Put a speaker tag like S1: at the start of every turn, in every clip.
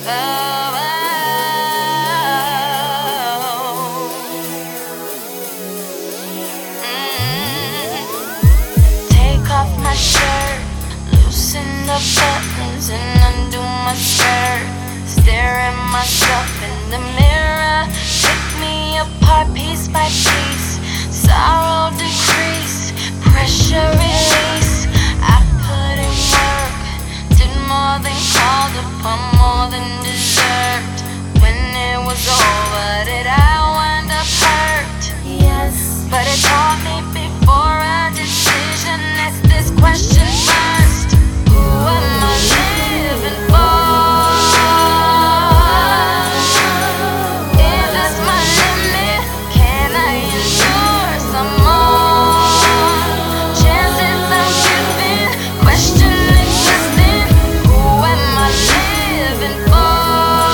S1: Take off my shirt, loosen the buttons and undo my skirt. Stare at myself in the mirror, pick me apart piece by piece. Sorrow decrease, pressure release. I put in work, did more than called upon, more than deserved. When it was over, did I wind up hurt? Yes, but it taught me before a decision. Ask this question first: who am I living for? Is this my limit? Can I endure some more? Chances I'm giving, question existing. Who am I living for?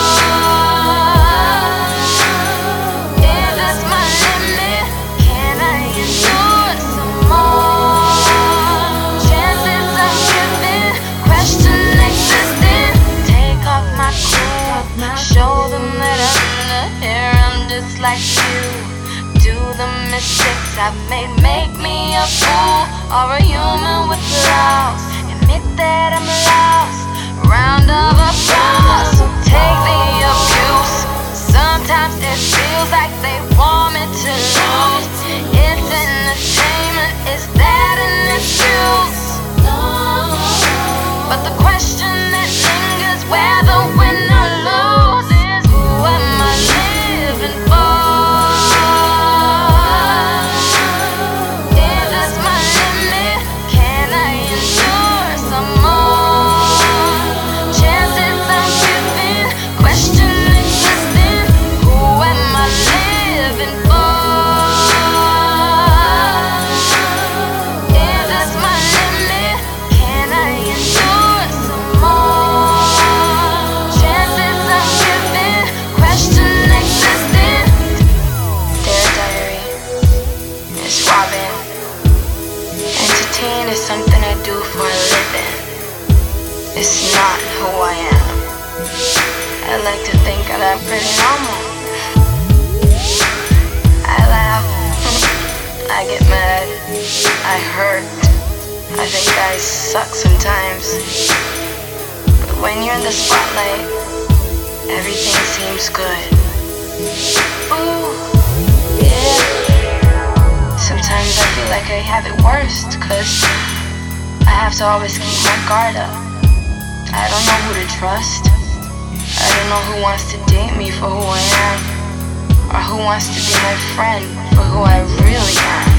S1: Is this my limit? Can I endure some more? Chances I'm giving, question existing. Take off my clothes, show them that under here I'm just like you. Do the mistakes I've made make me a fool or a human with flaws? Admit that I'm lost. Round of applause, so take the abuse. Sometimes it feels like they want me to lose. It's entertainment, is that an excuse? But the question that lingers, whether win or lose, is who am I living for? Is this my limit? Can I endure some more? Chances I'm giving, question existing. Who am I living for? Is this my limit? Can I endure some more? Chances I'm giving, question existing. Dear diary, it's Robin. Entertain is something I do for a living. It's not who I am. I like to think that I'm pretty normal. I laugh, I get mad, I hurt. I think I suck sometimes. But when you're in the spotlight, everything seems good. Ooh, yeah. Sometimes I feel like I have it worst, 'cause I have to always keep my guard up. I don't know who to trust. I don't know who wants to date me for who I am, or who wants to be my friend for who I really am.